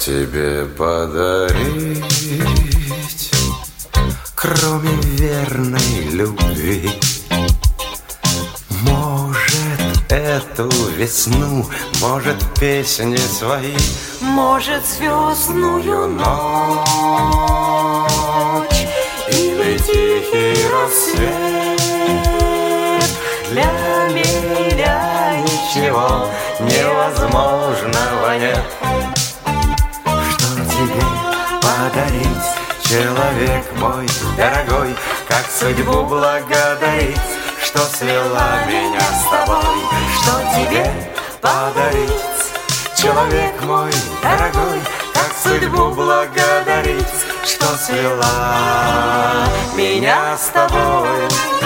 тебе подарить, кроме верной любви? Может, эту весну, может, песни свои, может, звездную ночь или тихий рассвет. Для меня ничего невозможного нет. Что тебе подарить, человек мой дорогой? Как судьбу благодарить, что свела меня с тобой? Что тебе подарить, человек мой дорогой? Как судьбу благодарить, что свела меня с тобой?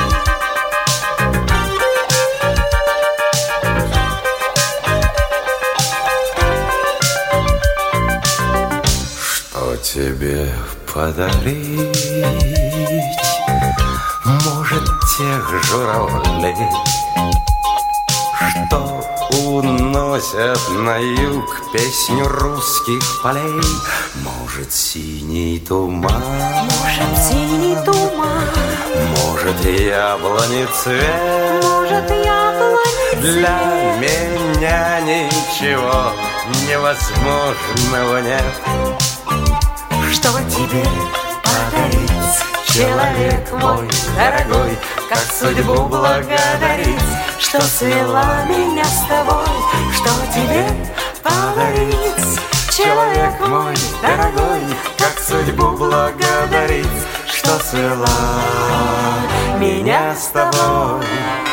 Что тебе подарить? Может, тех журавлей, что уносят на юг песню русских полей. Может, синий туман, может, синий туман, может, яблони цвет. может, яблони цвет. Для меня ничего невозможного нет. Что тебе подарить, человек мой дорогой? Как судьбу благодарить, что свела меня с тобой? Что тебе подарить, человек мой дорогой? Как судьбу благодарить, что свела меня с тобой?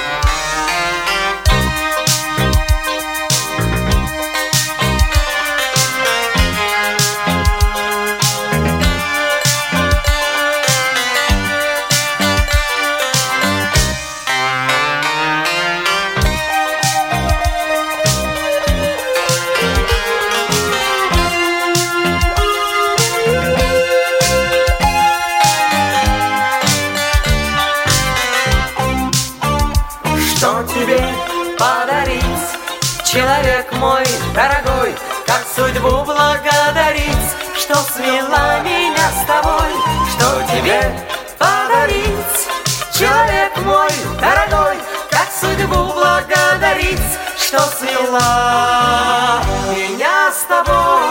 что тебе подарить, человек мой дорогой? Как судьбу благодарить, что свела меня с тобой? Что тебе подарить, человек мой дорогой? Как судьбу благодарить, что свела меня с тобой?